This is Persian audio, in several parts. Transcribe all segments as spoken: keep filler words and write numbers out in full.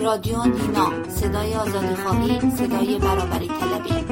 رادیو نینا، صدای آزادی‌خواهی، صدای برابری طلبی.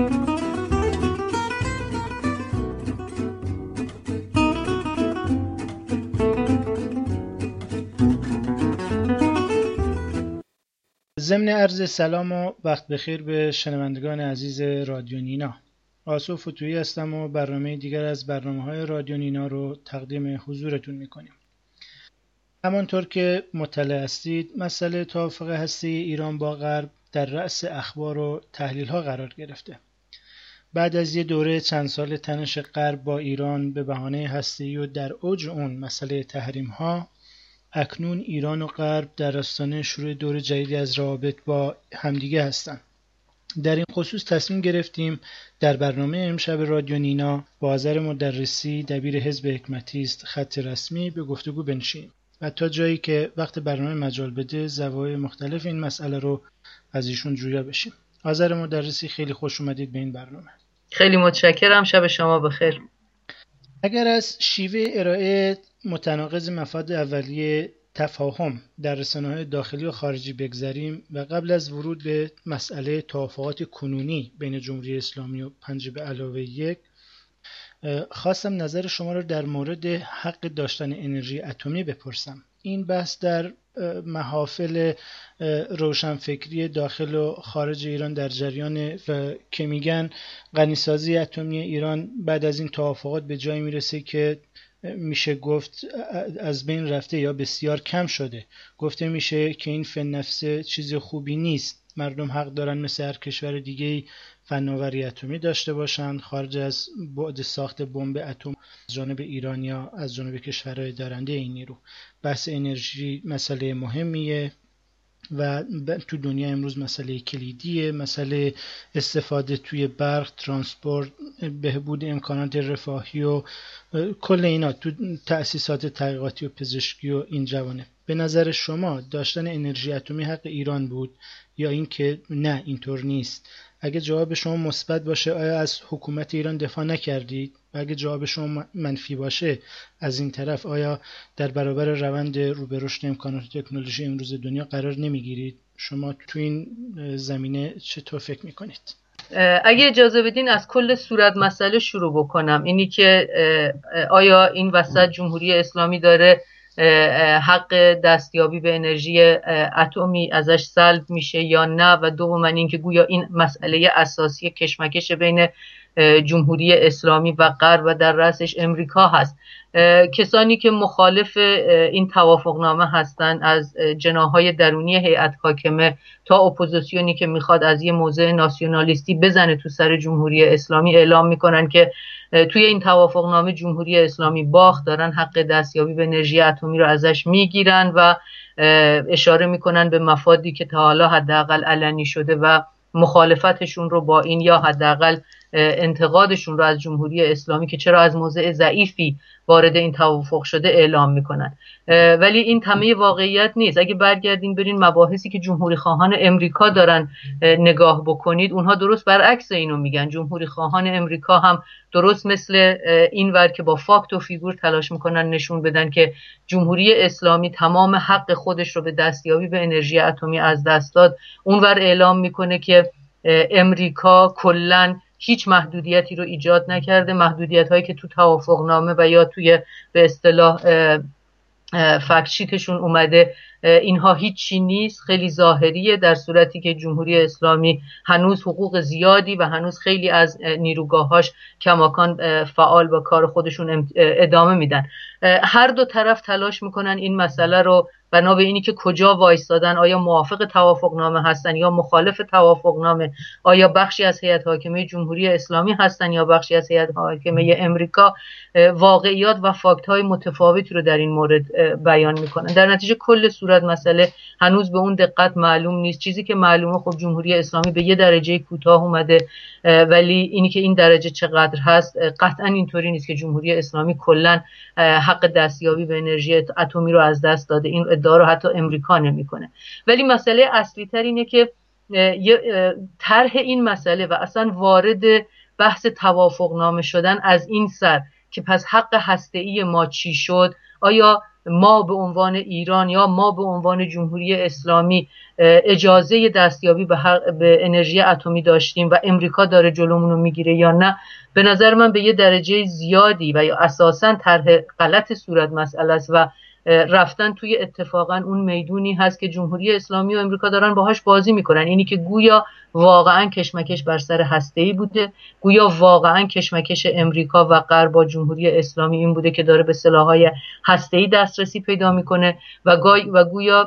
ضمن عرض سلام و وقت بخیر به شنوندگان عزیز رادیو نینا. آسو فتویی هستم و برنامه دیگر از برنامه‌های رادیو نینا رو تقدیم حضورتون می‌کنیم. همانطور که مطلع هستید، مسئله توافق هسته‌ای ایران با غرب در رأس اخبار و تحلیل‌ها قرار گرفته. بعد از یه دوره چند سال تنش غرب با ایران به بهانه هسته‌ای و در اوج اون مسئله تحریم‌ها، اکنون ایران و غرب در آستانه شروع دور جدیدی از روابط با همدیگه هستند. در این خصوص تصمیم گرفتیم در برنامه امشب رادیو نینا با آذر مدرسی دبیر حزب حکمتیست خط رسمی به گفتگو بنشینیم و تا جایی که وقت برنامه مجال بده زوایای مختلف این مسئله رو از ایشون جویا بشیم. آذر مدرسی، خیلی خوش اومدید به این برنامه. خیلی متشکرم، شب شما بخیر. اگر از شیوه ارائه متناقض مفاد اولیه تفاهم در رسانه‌های داخلی و خارجی بگذریم و قبل از ورود به مسئله توافقات کنونی بین جمهوری اسلامی و پنجه به علاوه یک، خواستم نظر شما را در مورد حق داشتن انرژی اتمی بپرسم. این بحث در محافل روشنفکری داخل و خارج ایران در جریان و که میگن غنیسازی اتمی ایران بعد از این توافقات به جایی میرسه که میشه گفت از بین رفته یا بسیار کم شده. گفته میشه که این فن نفسه چیز خوبی نیست. مردم حق دارن مثل هر کشور دیگه‌ای فناوری اتمی داشته باشند خارج از بعد ساخت بمب اتم از جانب ایران یا از جانب کشورهای دارنده این نیرو. بحث انرژی مسئله مهمیه و تو دنیا امروز مسئله کلیدیه. مسئله استفاده توی برق، ترانسپورت، بهبود امکانات رفاهی و کل اینا تو تأسیسات تحقیقاتی و پزشکی و این جوانب. به نظر شما داشتن انرژی اتمی حق ایران بود یا اینکه نه اینطور نیست؟ اگه جواب شما مثبت باشه آیا از حکومت ایران دفاع نکردید؟ و اگه جواب شما منفی باشه از این طرف آیا در برابر روند رو به رشد امکانات تکنولوژی امروز دنیا قرار نمیگیرید؟ شما تو این زمینه چطور فکر میکنید؟ اگه اجازه بدین از کل صورت مسئله شروع بکنم. اینی که آیا این وسط جمهوری اسلامی داره حق دستیابی به انرژی اتمی ازش سلب میشه یا نه، و دوم اینکه گویا این مسئله اساسی کشمکش بین جمهوری اسلامی و غرب و در رأسش امریکا هست. کسانی که مخالف این توافقنامه هستند از جناحهای درونی هیئت حاکمه تا اپوزیسیونی که میخواد از یه موضع ناسیونالیستی بزنه تو سر جمهوری اسلامی، اعلام میکنن که توی این توافقنامه جمهوری اسلامی باخت، دارن حق دستیابی به انرژی اتمی رو ازش میگیرن و اشاره میکنن به مفادی که تا حالا حداقل علنی شده و مخالفتشون رو با این یا حداقل انتقادشون رو از جمهوری اسلامی که چرا از موضع ضعیفی وارد این توافق شده اعلام میکنن. ولی این تمام واقعیت نیست. اگه برگردین برین مباحثی که جمهوری خواهان امریکا دارن نگاه بکنید، اونها درست برعکس اینو میگن. جمهوری خواهان امریکا هم درست مثل این ور که با فاکت و فیگور تلاش میکنن نشون بدن که جمهوری اسلامی تمام حق خودش رو به دستیابی به انرژی اتمی از دست داد، اونور اعلام میکنه که امریکا کلاً هیچ محدودیتی رو ایجاد نکرده. محدودیت هایی که تو توافقنامه و یا توی به اصطلاح فکت شیتشون اومده اینها هیچی نیست، خیلی ظاهریه، در صورتی که جمهوری اسلامی هنوز حقوق زیادی و هنوز خیلی از نیروگاهاش کماکان فعال با کار خودشون ادامه میدن. هر دو طرف تلاش میکنن این مسئله رو بنا به اینی که کجا وایستادن، آیا موافق توافقنامه هستن یا مخالف توافقنامه، آیا بخشی از هیئت حاکمه جمهوری اسلامی هستن یا بخشی از هیئت حاکمه امریکا، واقعیات و فاکت های متفاوتی رو در این مورد بیان میکنن. در نتیجه کل صورت مسئله هنوز به اون دقت معلوم نیست. چیزی که معلومه خب جمهوری اسلامی به یه درجه کوتاه اومده، ولی اینی که این درجه چقدر هست قطعا اینطوری نیست که جمهوری اسلامی کلا حق دستیابی به انرژی اتمی رو از دست داده. این ادعا رو حتی امریکا نمیکنه. ولی مسئله اصلی تر اینه که طرح این مسئله و اصلا وارد بحث توافقنامه شدن از این سر که پس حق هسته‌ای ما چی شد، آیا ما به عنوان ایران یا ما به عنوان جمهوری اسلامی اجازه دستیابی به, به انرژی اتمی داشتیم و امریکا داره جلومون رو میگیره یا نه، به نظر من به یه درجه زیادی و یا اساساً طرح غلط صورت مسئله است و رفتن توی اتفاقا اون میدونی هست که جمهوری اسلامی و امریکا دارن باهاش بازی میکنن. اینی که گویا واقعا کشمکش بر سر هسته‌ای بوده، گویا واقعا کشمکش امریکا و غرب با جمهوری اسلامی این بوده که داره به سلاح‌های هسته‌ای دسترسی پیدا میکنه و و گویا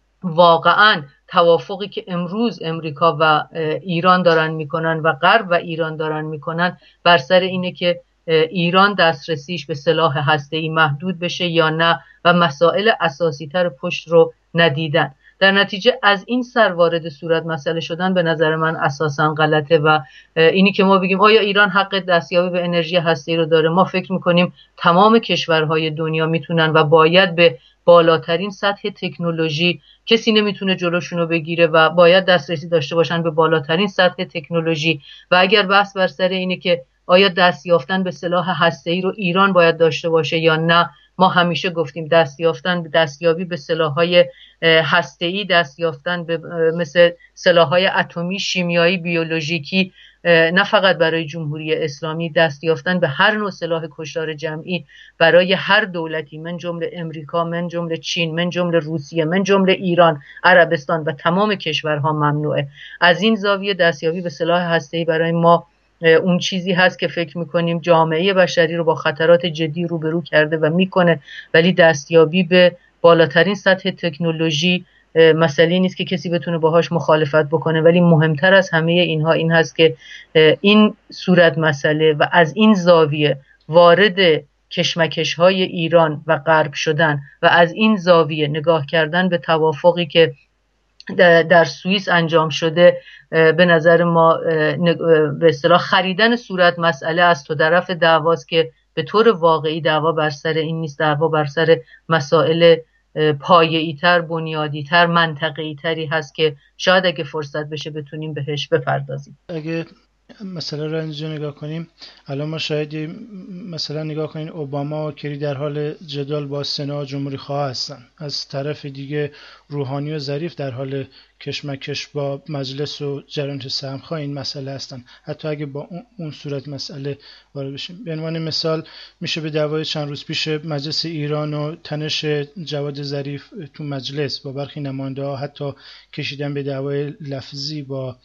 واقعا توافقی که امروز امریکا و ایران دارن میکنن و غرب و ایران دارن میکنن بر سر اینه که ایران دسترسیش به سلاح هسته‌ای محدود بشه یا نه و مسائل اساسی تر پشت رو ندیدن. در نتیجه از این سر وارد صورت مسئله شدن به نظر من اساساً غلطه و اینی که ما بگیم آیا ایران حق دستیابی به انرژی هسته‌ای رو داره، ما فکر میکنیم تمام کشورهای دنیا میتونن و باید به بالاترین سطح تکنولوژی، کسی نمیتونه جلوشون رو بگیره و باید دسترسی داشته باشن به بالاترین سطح تکنولوژی. و اگر بحث بر سر اینه که آیا دست یافتن به سلاح هسته‌ای رو ایران باید داشته باشه یا نه، ما همیشه گفتیم دست یافتن به دستیابی به سلاح‌های هسته‌ای، دست یافتن به مثل سلاح‌های اتمی، شیمیایی، بیولوژیکی، نه فقط برای جمهوری اسلامی، دست یافتن به هر نوع سلاح کشتار جمعی برای هر دولتی، من جمله امریکا، من جمله چین، من جمله روسیه، من جمله ایران، عربستان و تمام کشورها ممنوعه. از این زاویه دستیابی به سلاح هسته‌ای برای ما اون چیزی هست که فکر میکنیم جامعه بشری رو با خطرات جدی روبرو کرده و میکنه، ولی دستیابی به بالاترین سطح تکنولوژی مسئله نیست که کسی بتونه باهاش مخالفت بکنه. ولی مهمتر از همه اینها این هست که این صورت مسئله و از این زاویه وارد کشمکش های ایران و غرب شدن و از این زاویه نگاه کردن به توافقی که در سوئیس انجام شده، به نظر ما به اصطلاح خریدن صورت مسئله از تو طرف دعواست که به طور واقعی دعوا بر سر این نیست، دعوا بر سر مسائل پایه‌ای تر، بنیادی تر، منطقه‌ای تری هست که شاید اگه فرصت بشه بتونیم بهش بپردازیم. اگه مثلا رو اینجا نگاه کنیم، الان ما شاید مثلا نگاه کنیم اوباما و کری در حال جدال با سنا جمهوری خواه هستن، از طرف دیگه روحانی و ظریف در حال کشمکش با مجلس و جریان سهمخواه این مسئله هستن. حتی اگه با اون صورت مسئله وارد بشیم، به عنوان مثال میشه به دعوای چند روز پیش مجلس ایران و تنش جواد ظریف تو مجلس با برخی نماینده ها حتی کشیدن به دعوای لفظی با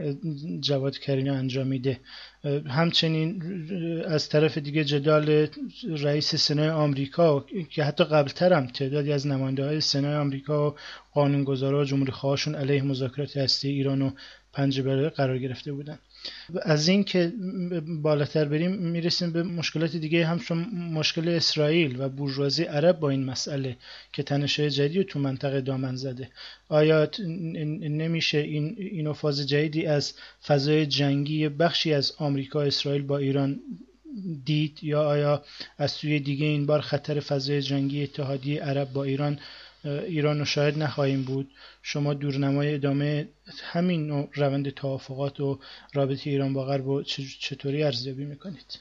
جواد کریمی انجام میده. همچنین از طرف دیگه جدال رئیس سنای آمریکا که حتی قبلتر هم تعدادی از نماینده های سنای آمریکا و قانونگذارا و جمهوری خواهاشون علیه مذاکرات هسته ایران و پنج برابر قرار گرفته بودن. از این که بالاتر بریم میرسیم به مشکلات دیگه، همچون مشکل اسرائیل و بورژوازی عرب با این مسئله که تنش‌های جدیدی تو منطقه دامن زده. آیا نمیشه این اینو فاز جدیدی از فضای جنگی بخشی از آمریکا اسرائیل با ایران دید، یا آیا از سوی دیگه این بار خطر فضای جنگی اتحادیه عرب با ایران ایران رو شاید نخواهیم بود؟ شما دورنمای ادامه همین نوع روند توافقات و رابطه ایران با غرب چطوری ارزیابی میکنید؟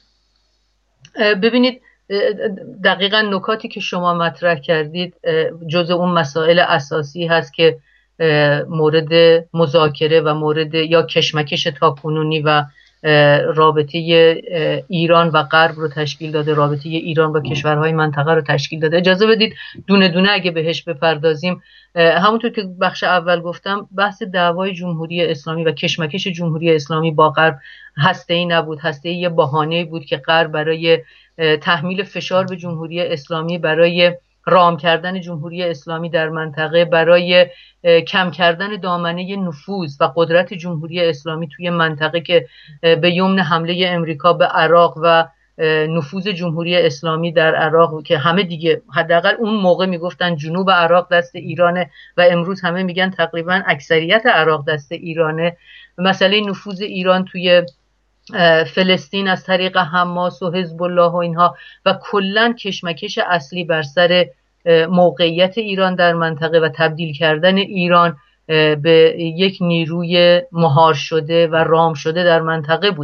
ببینید دقیقاً نکاتی که شما مطرح کردید جزء اون مسائل اساسی هست که مورد مذاکره و مورد یا کشمکش تاکنونی و رابطه ایران و غرب رو تشکیل داده، رابطه ایران و کشورهای منطقه رو تشکیل داده. اجازه بدید دونه دونه اگه بهش بپردازیم. همونطور که بخش اول گفتم، بحث دعوای جمهوری اسلامی و کشمکش جمهوری اسلامی با غرب هسته‌ای نبود. هسته‌ای یه بهانه‌ای بود که غرب برای تحمیل فشار به جمهوری اسلامی، برای رام کردن جمهوری اسلامی در منطقه، برای کم کردن دامنه نفوذ و قدرت جمهوری اسلامی توی منطقه که به یمن حمله امریکا به عراق و نفوذ جمهوری اسلامی در عراق که همه دیگه حداقل اون موقع میگفتن جنوب عراق دست ایرانه و امروز همه میگن تقریبا اکثریت عراق دست ایرانه. مسئله نفوذ ایران توی فلسطین از طریق حماس و حزب الله و اینها و کلن کشمکش اصلی بر سر موقعیت ایران در منطقه و تبدیل کردن ایران به یک نیروی مهار شده و رام شده در منطقه بود.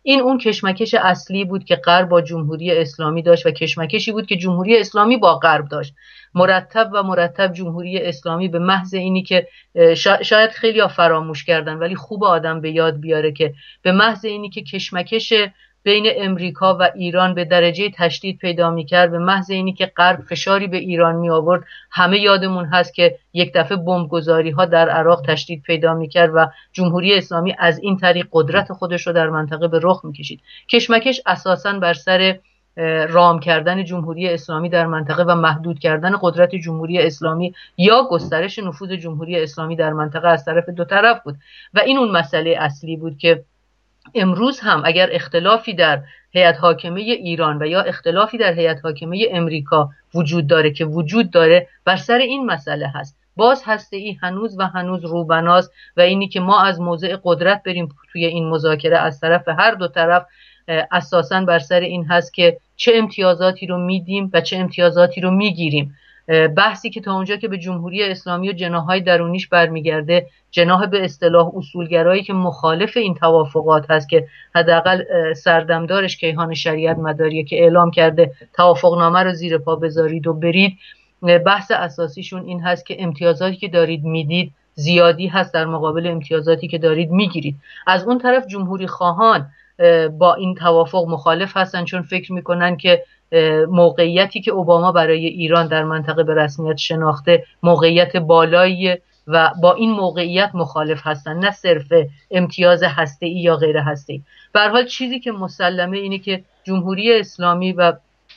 این اون کشمکش اصلی بود که غرب با جمهوری اسلامی داشت و کشمکشی بود که جمهوری اسلامی با غرب داشت. مرتب و مرتب جمهوری اسلامی به محض اینی که شاید خیلی ها فراموش کردن ولی خوب آدم به یاد بیاره که به محض اینی که کشمکش بین امریکا و ایران به درجه تشدید پیدا می‌کرد، به محض اینی که غرب فشاری به ایران می آورد، همه یادمون هست که یک دفعه بمبگذاری‌ها در عراق تشدید پیدا می‌کرد و جمهوری اسلامی از این طریق قدرت خودش رو در منطقه به رخ می‌کشید. کشمکش اساساً بر سر رام کردن جمهوری اسلامی در منطقه و محدود کردن قدرت جمهوری اسلامی یا گسترش نفوذ جمهوری اسلامی در منطقه از طرف دو طرف بود و این اون مسئله اصلی بود که امروز هم اگر اختلافی در هیئت حاکمه ایران و یا اختلافی در هیئت حاکمه امریکا وجود داره که وجود داره، بر سر این مسئله هست. باز هسته‌ای هنوز و هنوز روبناست و اینی که ما از موضع قدرت بریم توی این مذاکره از طرف هر دو طرف اساساً بر سر این هست که چه امتیازاتی رو میدیم و چه امتیازاتی رو میگیریم. بحثی که تا اونجا که به جمهوری اسلامی و جناح‌های درونیش برمیگرده، جناح به اصطلاح اصولگرایی که مخالف این توافقات هست که حداقل سردمدارش کیهان شریعت مداریه که اعلام کرده توافقنامه رو زیر پا بذارید و برید، بحث اساسیشون این هست که امتیازاتی که دارید میدید زیادی هست در مقابل امتیازاتی که دارید میگیرید. از اون طرف جمهوری خواهان با این توافق مخالف هستن، چون فکر میکنن که موقعیتی که اوباما برای ایران در منطقه به رسمیت شناخته موقعیت بالایی و با این موقعیت مخالف هستن، نه صرف امتیاز هسته‌ای یا غیر هسته‌ای. به هر حال چیزی که مسلمه اینه که جمهوری اسلامی و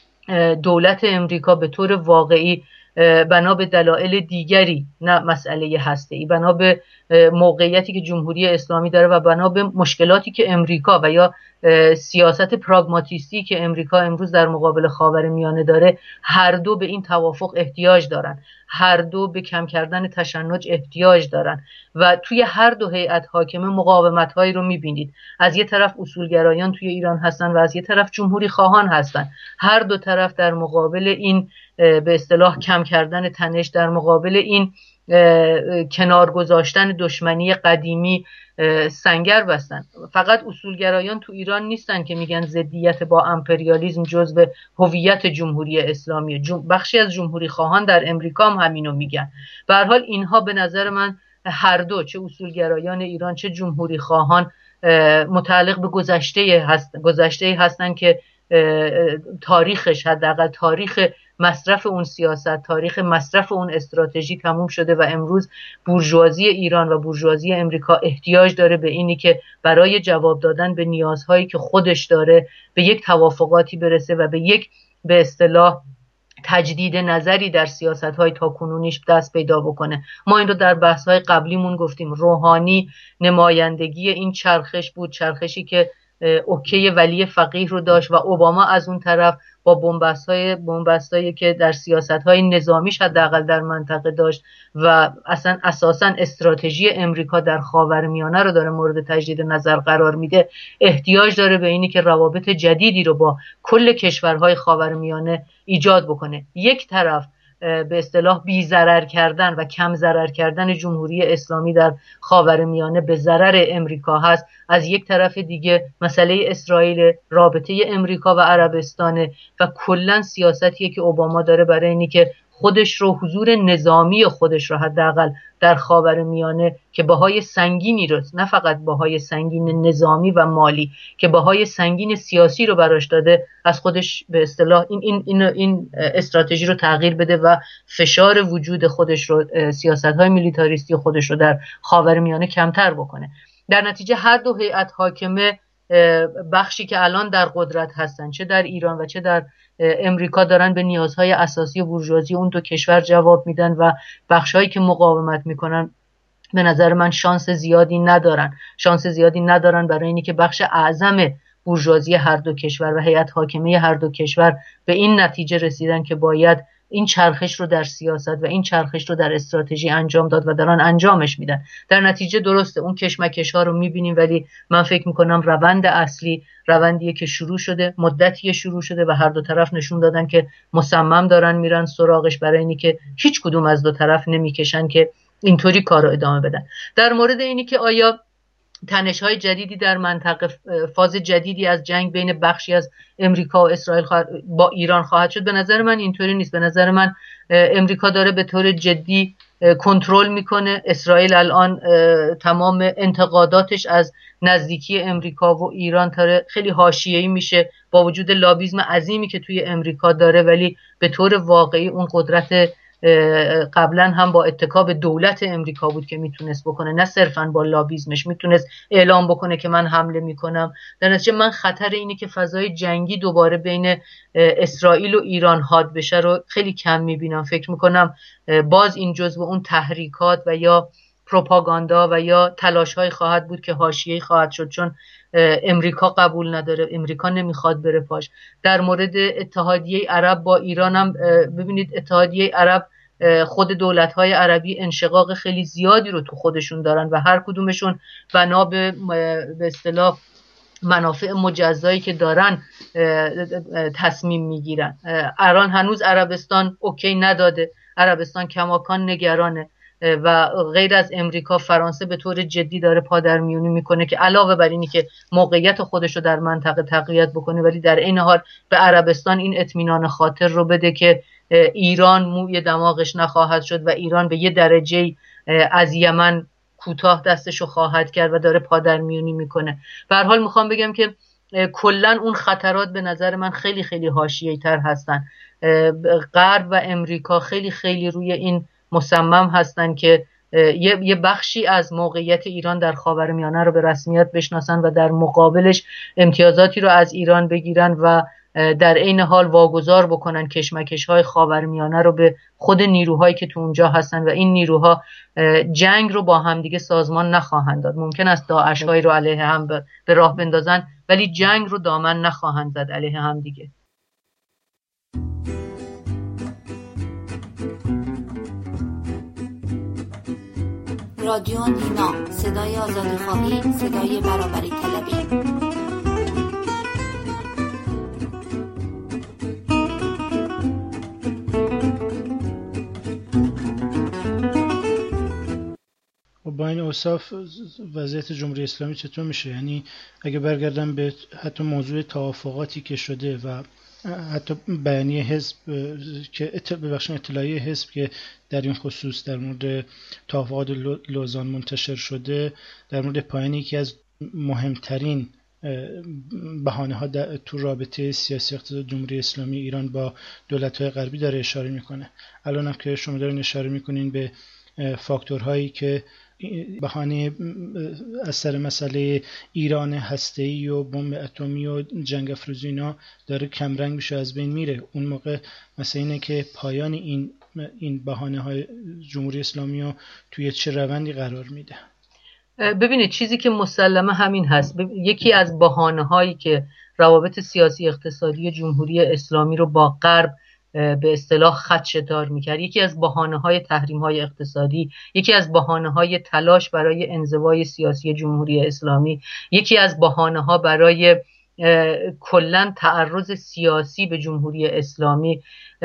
دولت امریکا به طور واقعی بنا به دلایل دیگری، نه مسئله هسته‌ای، بنا به موقعیتی که جمهوری اسلامی داره و بنا به مشکلاتی که امریکا و یا سیاست پراگماتیستی که امریکا امروز در مقابل خاورمیانه داره، هر دو به این توافق احتیاج دارن، هر دو به کم کردن تشنج احتیاج دارن و توی هر دو هیئت حاکمه مقاومت‌هایی رو می‌بینید. از یه طرف اصولگرایان توی ایران هستن و از یه طرف جمهوری خواهان هستن. هر دو طرف در مقابل این به اصطلاح کم کردن تنش، در مقابل این کنار گذاشتن دشمنی قدیمی سنگر بستن. فقط اصولگرایان تو ایران نیستن که میگن ضدیت با امپریالیسم جزو هویت جمهوری اسلامی، بخشی از جمهوری خواهان در امریکا هم همینو میگن. به هر حال اینها به نظر من هر دو، چه اصولگرایان ایران چه جمهوری خواهان، متعلق به گذشته هست گذشته هستن که تاریخش، حداقل تاریخ مصرف اون سیاست، تاریخ مصرف اون استراتژی تموم شده و امروز بورژوازی ایران و بورژوازی امریکا احتیاج داره به اینی که برای جواب دادن به نیازهایی که خودش داره به یک توافقاتی برسه و به یک به اصطلاح تجدید نظری در سیاست‌های تاکنونیش دست پیدا بکنه. ما این رو در بحث‌های قبلیمون گفتیم. روحانی نمایندگی این چرخش بود، چرخشی که اوکی ولی فقیه رو داشت و اوباما از اون طرف با بنبست‌های بنبستایی که در سیاست‌های نظامیش حداقل در منطقه داشت و اصلا اساساً استراتژی امریکا در خاورمیانه رو داره مورد تجدید نظر قرار میده، احتیاج داره به اینی که روابط جدیدی رو با کل کشورهای خاورمیانه ایجاد بکنه. یک طرف به اصطلاح بی ضرر کردن و کم ضرر کردن جمهوری اسلامی در خاورمیانه به ضرر امریکا هست، از یک طرف دیگه مسئله اسرائیل، رابطه امریکا و عربستان و کلا سیاستیه که اوباما داره برای اینی که خودش رو، حضور نظامی خودش رو حداقل در خاورمیانه که بهای سنگینی رو، نه فقط بهای سنگین نظامی و مالی که بهای سنگین سیاسی رو براش داده، از خودش به اصطلاح این این این, این استراتژی رو تغییر بده و فشار وجود خودش رو، سیاست‌های میلیتاریستی خودش رو در خاورمیانه کمتر بکنه. در نتیجه هر دو هیئت حاکمه بخشی که الان در قدرت هستن، چه در ایران و چه در امریکا، دارن به نیازهای اساسی بورژوازی اون دو کشور جواب میدن و بخشایی که مقاومت میکنن به نظر من شانس زیادی ندارن شانس زیادی ندارن برای اینی که بخش اعظم بورژوازی هر دو کشور و هیئت حاکمه هر دو کشور به این نتیجه رسیدن که باید این چرخش رو در سیاست و این چرخش رو در استراتژی انجام داد و دارن انجامش میدن. در نتیجه درسته اون کشمکش ها رو میبینیم، ولی من فکر میکنم روند اصلی روندیه که شروع شده، مدتیه شروع شده و هر دو طرف نشون دادن که مصمم دارن میرن سراغش، برای اینی که هیچ کدوم از دو طرف نمیکشن که اینطوری کار رو ادامه بدن. در مورد اینی که آیا تنش‌های جدیدی در منطقه، فاز جدیدی از جنگ بین بخشی از امریکا و اسرائیل با ایران خواهد شد. به نظر من اینطوری نیست. به نظر من امریکا داره به طور جدی کنترل میکنه. اسرائیل الان تمام انتقاداتش از نزدیکی امریکا و ایران داره خیلی حاشیه‌ای میشه با وجود لابیسم عظیمی که توی امریکا داره، ولی به طور واقعی اون قدرت قبلا هم با اتکا به دولت امریکا بود که میتونست بکنه، نه صرفا با لابیسمش. میتونست اعلام بکنه که من حمله میکنم. در نتیجه من خطر اینی که فضای جنگی دوباره بین اسرائیل و ایران حاد بشه رو خیلی کم میبینم. فکر میکنم باز این جزو اون تحریکات و یا پروپاگاندا و یا تلاش‌های خواهد بود که حاشیه‌ای خواهد شد، چون امریکا قبول نداره، امریکا نمیخواد بره پاش. در مورد اتحادیه عرب با ایران هم ببینید، اتحادیه عرب خود دولت‌های عربی انشقاق خیلی زیادی رو تو خودشون دارن و هر کدومشون بنا به به اصطلاح منافع مجزایی که دارن تصمیم میگیرن. ایران هنوز عربستان اوکی نداده، عربستان کماکان نگرانه و غیر از امریکا فرانسه به طور جدی داره پادرمیونی میکنه که علاوه بر اینی که موقعیت خودش رو در منطقه تقویت بکنه، ولی در این حال به عربستان این اطمینان خاطر رو بده که ایران موی دماغش نخواهد شد و ایران به یه درجه از یمن کوتاه دستشو خواهد کرد و داره پادرمیونی میکنه. به هر حال میخوام بگم که کلا اون خطرات به نظر من خیلی خیلی حاشیه‌ای تر هستن. غرب و امریکا خیلی خیلی روی این مصمم هستن که یه بخشی از موقعیت ایران در خاورمیانه رو به رسمیت بشناسن و در مقابلش امتیازاتی رو از ایران بگیرن و در عین حال واگذار بکنن کشمکش‌های خاورمیانه رو به خود نیروهایی که تو اونجا هستن و این نیروها جنگ رو با هم دیگه سازمان نخواهند داد. ممکن است داعش‌هایی رو علیه هم به راه بندازن ولی جنگ رو دامن نخواهند زد علیه هم دیگه. رادیو دینا، صدای آزادی‌خواهی، صدای برابری طلبی. و با این اوصاف وضعیت جمهوری اسلامی چطور میشه؟ یعنی اگه برگردم به حتی موضوع توافقاتی که شده و حتی بیانیه حزب که ببخشید اطلاعیه حزب که در این خصوص در مورد توافقات لوزان منتشر شده، در مورد پایان یکی از مهمترین بهانه‌ها تو رابطه سیاسی اقتصادی جمهوری اسلامی ایران با دولت‌های غربی داره اشاره میکنه. الان هم که شما دارین اشاره میکنین به فاکتورهایی که بهانه از سر مسئله ایران هسته‌ای و بمب اتمی و جنگ افروزی اینا داره کمرنگ میشه، از بین میره. اون موقع مثلا اینه که پایان این این بهانه‌های جمهوری اسلامی رو توی چه روندی قرار میده؟ ببینید چیزی که مسلمه همین هست. یکی از بهانه‌هایی که روابط سیاسی اقتصادی جمهوری اسلامی رو با غرب به اصطلاح خدشه‌دار می‌کرد، یکی از بهانه‌های تحریم‌های اقتصادی، یکی از بهانه‌های تلاش برای انزوای سیاسی جمهوری اسلامی، یکی از بهانه‌ها برای کلاً تعرض سیاسی به جمهوری اسلامی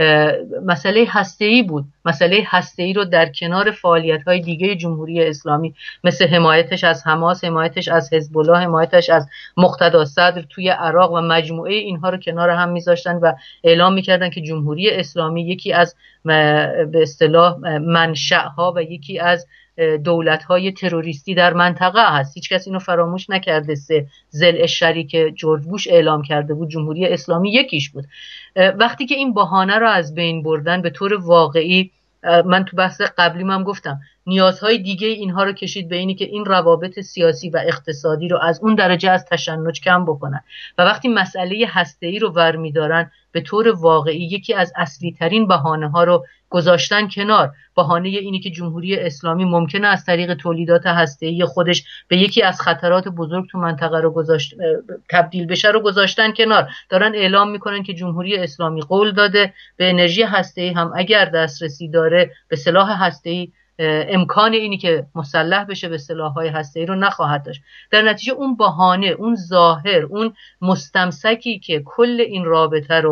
مسئله هسته‌ای بود. مسئله هسته‌ای رو در کنار فعالیت‌های دیگه جمهوری اسلامی مثل حمایتش از حماس، حمایتش از حزب الله، حمایتش از مقتدا صدر توی عراق و مجموعه اینها رو کنار هم می‌ذاشتن و اعلام می‌کردن که جمهوری اسلامی یکی از به اصطلاح منشأ‌ها و یکی از دولت‌های تروریستی در منطقه هست. هیچ کس اینو فراموش نکرده. سه ضلع شریک جورج بوش اعلام کرده بود، جمهوری اسلامی یکیش بود. وقتی که این بهانه رو از بین بردن به طور واقعی، من تو بحث قبلی هم گفتم نیازهای دیگه اینها رو کشید به اینی که این روابط سیاسی و اقتصادی رو از اون درجه از تشنج کم بکنن و وقتی مسئله هسته‌ای رو برمی دارن به طور واقعی یکی از اصلی ترین بهانه ها رو گذاشتن کنار. بهانه اینی که جمهوری اسلامی ممکنه از طریق تولیدات هسته‌ای خودش به یکی از خطرات بزرگ تو منطقه رو گذاشت تبدیل بشه رو گذاشتن کنار. دارن اعلام میکنن که جمهوری اسلامی قول داده به انرژی هسته‌ای هم اگر دسترسی داره به سلاح هسته‌ای امکان اینی که مسلح بشه به سلاح‌های هسته‌ای رو نخواهد داشت. در نتیجه اون بهانه، اون ظاهر، اون مستمسکی که کل این رابطه رو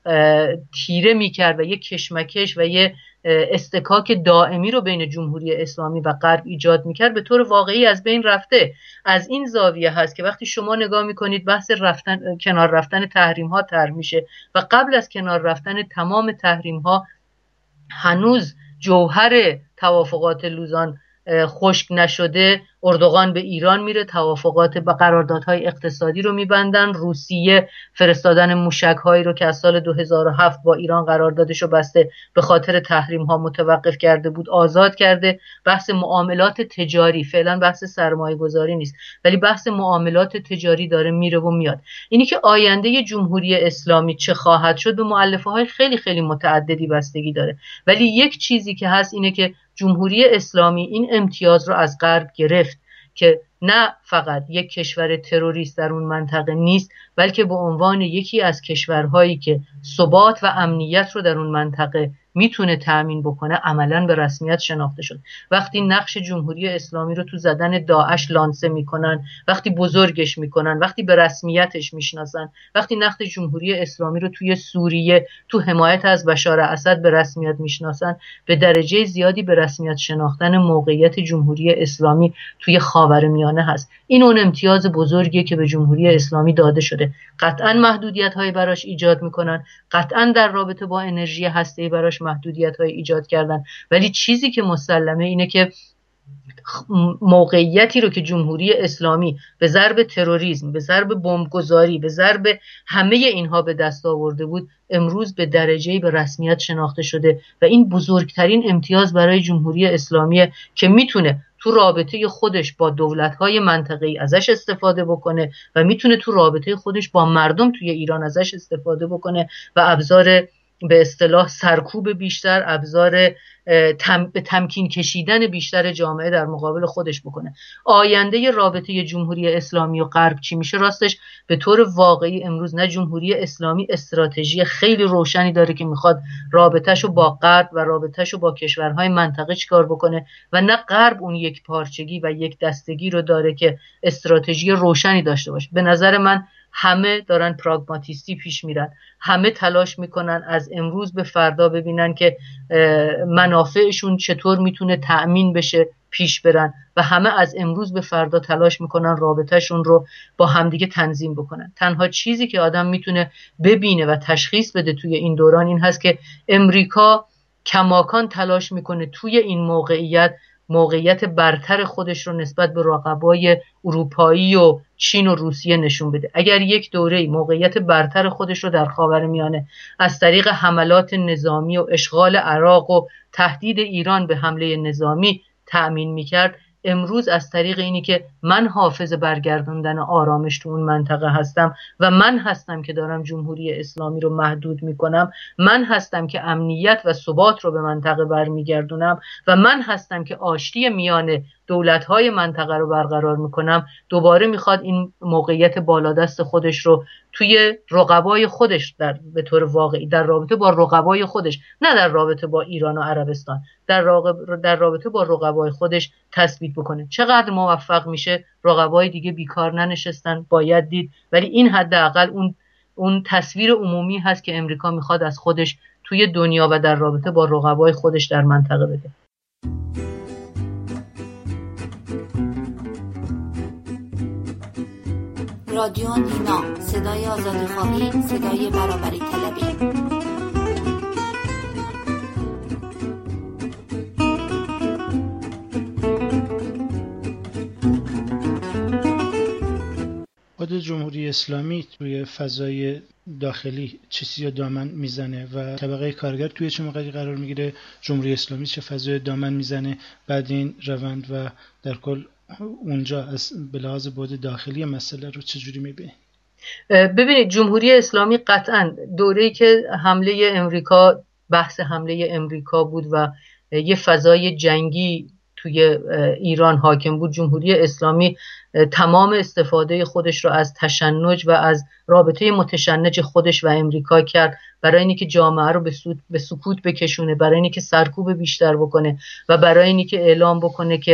تیره میکرد و یک کشمکش و یک استکاک دائمی رو بین جمهوری اسلامی و غرب ایجاد میکرد به طور واقعی از بین رفته. از این زاویه هست که وقتی شما نگاه میکنید بحث رفتن کنار رفتن تحریم ها طرح میشه و قبل از کنار رفتن تمام تحریم ها هنوز جوهر توافقات لوزان خشک نشده. اردوغان به ایران میره، توافقات و قراردادهای اقتصادی رو میبندن. روسیه فرستادن موشک‌هایی رو که از سال دو هزار و هفت با ایران قراردادش رو بسته به خاطر تحریم ها متوقف کرده بود آزاد کرده. بحث معاملات تجاری، فعلا بحث سرمایه گذاری نیست ولی بحث معاملات تجاری داره میره و میاد. اینی که آینده جمهوری اسلامی چه خواهد شد به مؤلفه های خیلی خیلی متعددی بستگی داره، ولی یک چیزی که هست اینه که جمهوری اسلامی این امتیاز رو از غرب گرفت که نه فقط یک کشور تروریست در اون منطقه نیست، بلکه به عنوان یکی از کشورهایی که ثبات و امنیت رو در اون منطقه میتونه تأمین بکنه عملاً به رسمیت شناخته شد. وقتی نقش جمهوری اسلامی رو تو زدن داعش لانسه میکنن، وقتی بزرگش میکنن، وقتی به رسمیتش میشناسن، وقتی نقش جمهوری اسلامی رو توی سوریه تو حمایت از بشار اسد به رسمیت میشناسن، به درجه زیادی به رسمیت شناختن موقعیت جمهوری اسلامی توی خاورمیانه هست. این اون امتیاز بزرگیه که به جمهوری اسلامی داده شده. قطعاً محدودیت‌های براش ایجاد میکنن، قطعاً در رابطه با انرژی هسته‌ای براش محدودیت‌های ایجاد کردن، ولی چیزی که مسلمه اینه که موقعیتی رو که جمهوری اسلامی به ضرب تروریسم، به ضرب بمبگذاری، به ضرب همه اینها به دست آورده بود امروز به درجه‌ای به رسمیت شناخته شده و این بزرگترین امتیاز برای جمهوری اسلامی که میتونه تو رابطه خودش با دولت‌های منطقه‌ای ازش استفاده بکنه و میتونه تو رابطه خودش با مردم توی ایران ازش استفاده بکنه و ابزار به اصطلاح سرکوب بیشتر، ابزار تم، به تمکین کشیدن بیشتر جامعه در مقابل خودش بکنه. آینده رابطه جمهوری اسلامی و غرب چی میشه؟ راستش به طور واقعی امروز نه جمهوری اسلامی استراتژی خیلی روشنی داره که میخواد رابطهشو با غرب و رابطهشو با کشورهای منطقه چیکار بکنه و نه غرب اون یک پارچگی و یک دستگی رو داره که استراتژی روشنی داشته باشه. به نظر من همه دارن پراگماتیستی پیش میرن، همه تلاش میکنن از امروز به فردا ببینن که منافعشون چطور میتونه تأمین بشه پیش برن و همه از امروز به فردا تلاش میکنن رابطهشون رو با همدیگه تنظیم بکنن. تنها چیزی که آدم میتونه ببینه و تشخیص بده توی این دوران این هست که امریکا کماکان تلاش میکنه توی این موقعیت موقعیت برتر خودش رو نسبت به رقبای اروپایی و چین و روسیه نشون بده. اگر یک دوره‌ای موقعیت برتر خودش رو در خاورمیانه از طریق حملات نظامی و اشغال عراق و تهدید ایران به حمله نظامی تأمین میکرد، امروز از طریق اینی که من حافظ برگردوندن آرامش تو اون منطقه هستم و من هستم که دارم جمهوری اسلامی رو محدود میکنم، من هستم که امنیت و ثبات رو به منطقه برمیگردونم و من هستم که آشتی میان دولت‌های منطقه رو برقرار میکنم، دوباره میخواد این موقعیت بالادست خودش رو توی رقبای خودش در به طور واقعی در رابطه با رقبای خودش، نه در رابطه با ایران و عربستان، در, راقب در رابطه با رقبای خودش تثبیت بکنه. چقدر موفق میشه؟ رقبای دیگه بیکار ننشستن، باید دید، ولی این حداقل اون اون تصویر عمومی هست که امریکا میخواد از خودش توی دنیا و در رابطه با رقبای خودش در منطقه بده. رادیو نینا، صدای آزادی‌خواهی، صدای برابری طلبی. خود جمهوری اسلامی توی فضای داخلی چه چیزی دامن میزنه و طبقه کارگر توی چه موقعی قرار میگیره؟ جمهوری اسلامی چه فضای دامن میزنه بعد این روند و در کل اونجا از به لحاظ بعد داخلی مسئله رو چجوری میبینی؟ ببینید جمهوری اسلامی قطعاً دوره‌ای که حمله امریکا بحث حمله امریکا بود و یه فضای جنگی توی ایران حاکم بود، جمهوری اسلامی تمام استفاده خودش رو از تشنج و از رابطه متشنج خودش و امریکا کرد برای اینکه جامعه رو به سکوت بکشونه، برای اینکه سرکوب بیشتر بکنه و برای اینکه اعلام بکنه که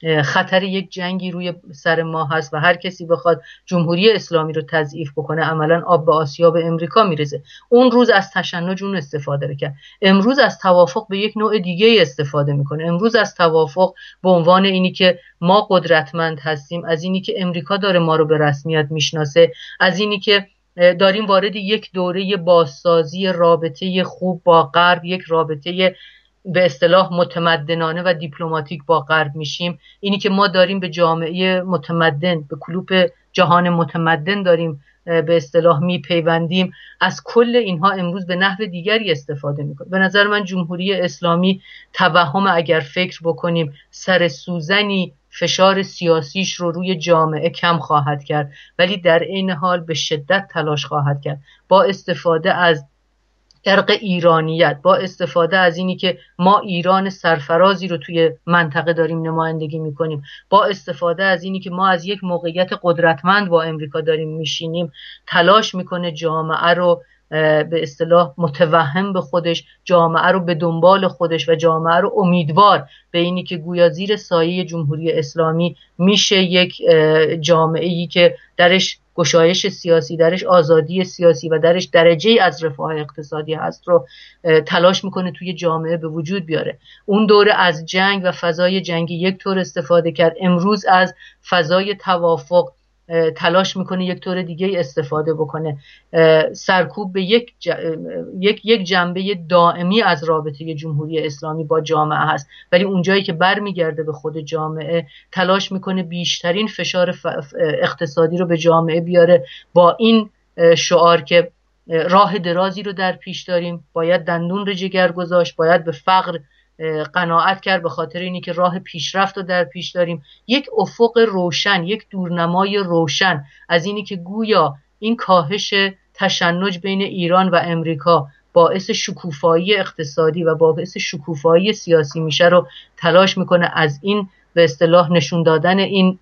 خطر یک جنگی روی سر ما هست و هر کسی بخواد جمهوری اسلامی رو تضعیف بکنه عملا آب به آسیاب امریکا میرسه. اون روز از تشنج اون استفاده کرد، امروز از توافق به یک نوع دیگه استفاده میکنه. امروز از توافق به عنوان اینی که ما قدرتمند هستیم، از اینی که امریکا داره ما رو به رسمیت میشناسه، از اینی که داریم وارد یک دوره بازسازی رابطه خوب با غرب، یک رابطه به اصطلاح متمدنانه و دیپلماتیک با غرب میشیم، اینی که ما داریم به جامعه متمدن، به کلوپ جهان متمدن داریم به اصطلاح میپیوندیم، از کل اینها امروز به نحو دیگری استفاده میکنه. به نظر من جمهوری اسلامی توهم اگر فکر بکنیم سر سوزنی فشار سیاسیش رو روی جامعه کم خواهد کرد، ولی در عین حال به شدت تلاش خواهد کرد با استفاده از ارق ایرانیت، با استفاده از اینی که ما ایران سرفرازی رو توی منطقه داریم نمایندگی میکنیم، با استفاده از اینی که ما از یک موقعیت قدرتمند با امریکا داریم میشینیم، تلاش میکنه جامعه رو به اصطلاح متوهم به خودش، جامعه رو به دنبال خودش و جامعه رو امیدوار به اینی که گویا زیر سایه جمهوری اسلامی میشه یک جامعه‌ای که درش گشایش سیاسی، درش آزادی سیاسی و درش درجه از رفاه اقتصادی هست رو تلاش میکنه توی جامعه به وجود بیاره. اون دوره از جنگ و فضای جنگی یک طور استفاده کرد، امروز از فضای توافق تلاش میکنه یک طور دیگه استفاده بکنه، سرکوب به یک ج... یک یک جنبه دائمی از رابطه جمهوری اسلامی با جامعه هست، ولی اونجایی که برمیگرده به خود جامعه تلاش میکنه بیشترین فشار ف... اقتصادی رو به جامعه بیاره با این شعار که راه درازی رو در پیش داریم، باید دندون رو جگر گذاشت، باید به فقر قناعت کرد به خاطر اینی که راه پیشرفت رو در پیش داریم. یک افق روشن، یک دورنمای روشن از اینی که گویا این کاهش تشنج بین ایران و امریکا باعث شکوفایی اقتصادی و باعث شکوفایی سیاسی میشه رو تلاش میکنه از این به اصطلاح نشون دادن این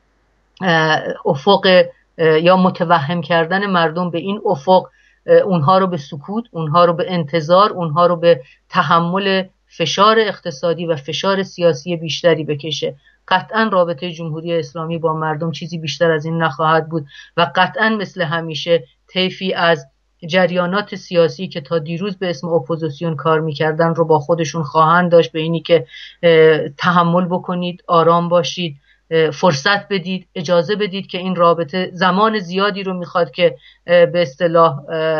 افق یا متوهم کردن مردم به این افق اونها رو به سکوت، اونها رو به انتظار، اونها رو به تحمل فشار اقتصادی و فشار سیاسی بیشتری بکشه. قطعا رابطه جمهوری اسلامی با مردم چیزی بیشتر از این نخواهد بود و قطعا مثل همیشه طیفی از جریانات سیاسی که تا دیروز به اسم اپوزیسیون کار میکردن رو با خودشون خواهند داشت به اینی که تحمل بکنید، آرام باشید، فرصت بدید، اجازه بدید که این رابطه زمان زیادی رو میخواد که به اصطلاح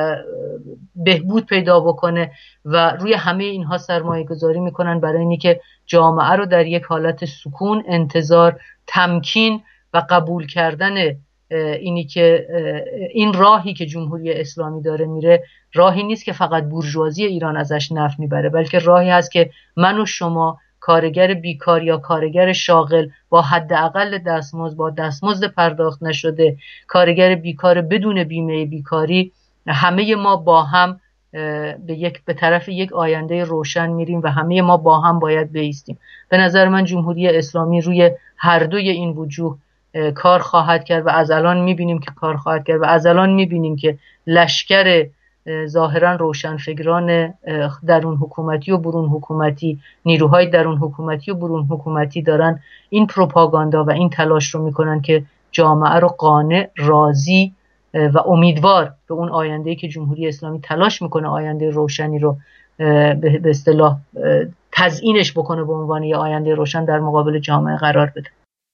بهبود پیدا بکنه و روی همه اینها سرمایه گذاری میکنن برای اینی که جامعه رو در یک حالت سکون، انتظار، تمکین و قبول کردن اینی که این راهی که جمهوری اسلامی داره میره راهی نیست که فقط بورژوازی ایران ازش نفع میبره، بلکه راهی هست که من و شما کارگر بیکار یا کارگر شاغل با حداقل دستمزد، با دستمزد پرداخت نشده، کارگر بیکار بدون بیمه بیکاری، همه ما با هم به یک به طرف یک آینده روشن میریم و همه ما با هم باید بایستیم. به نظر من جمهوری اسلامی روی هر دوی این وجوه کار خواهد کرد و از الان میبینیم که کار خواهد کرد و از الان میبینیم که لشکر ظاهرا روشنفکران درون حکومتی و برون حکومتی، نیروهای درون حکومتی و برون حکومتی دارن این پروپاگاندا و این تلاش رو میکنن که جامعه رو قانع، راضی و امیدوار به اون آینده‌ای که جمهوری اسلامی تلاش میکنه آینده روشنی رو به اصطلاح تزیینش بکنه به عنوان یه آینده روشن در مقابل جامعه قرار بده.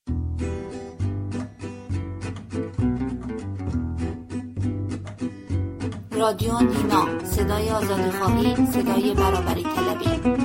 رادیو نینا، صدای آزادیخواهی، صدای برابری طلبی.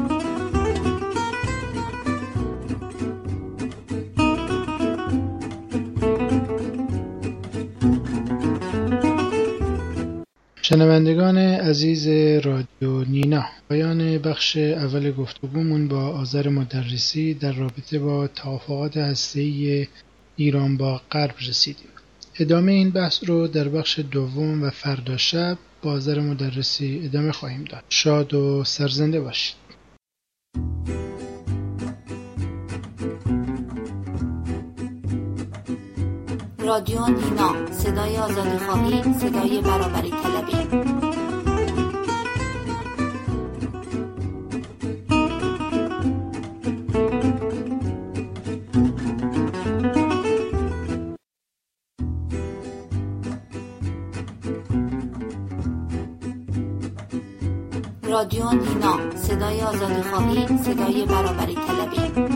شنوندگان عزیز رادیو نینا، پایان بخش اول گفتگومون با آذر مدرسی در رابطه با توافقات هسته‌ای ایران با غرب رسیدیم. ادامه این بحث رو در بخش دوم و فردا شب با آذر مدرسی ادامه خواهیم داد. شاد و سرزنده باشید. رادیو نینا، صدای آزادیخواهی، صدای برابری طلبی. رادیو دینا، صدای آزادیخواهی، صدای برابری طلبی.